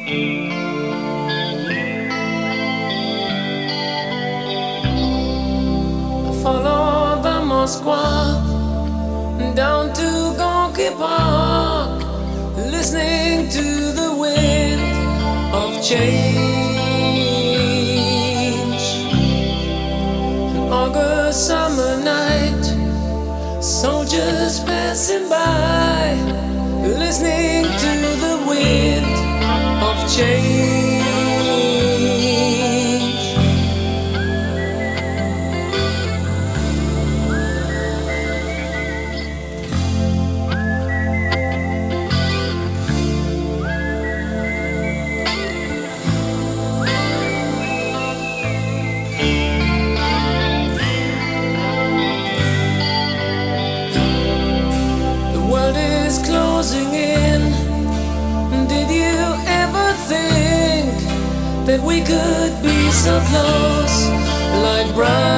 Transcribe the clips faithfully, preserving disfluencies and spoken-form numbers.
Follow the Moskva down to Gorky Park, listening to the wind of change. An August summer night, soldiers passing by, listening to the wind of change. Closing in. Did you ever think that we could be so close, like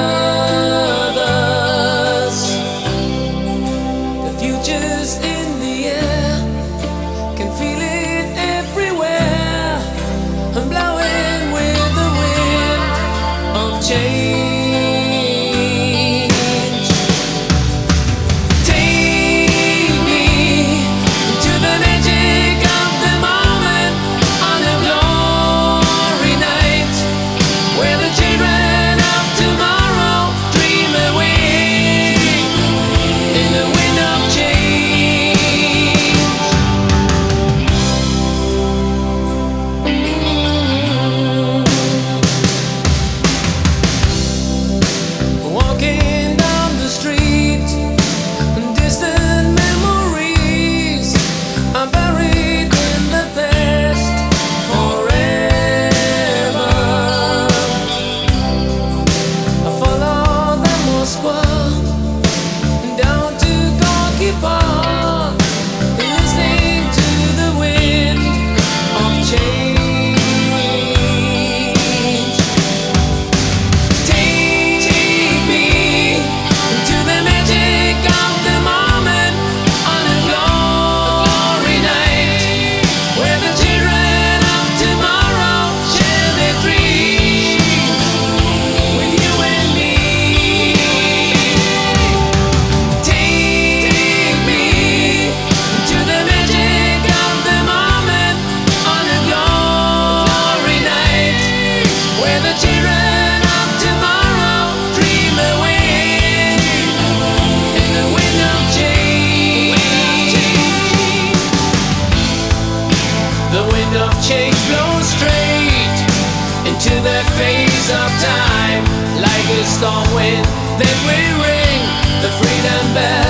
brothers? The future's in the air, can feel it everywhere. I'm blowing with the wind of change. Change blows straight into the face of time, like a storm wind. Then we ring the freedom bell.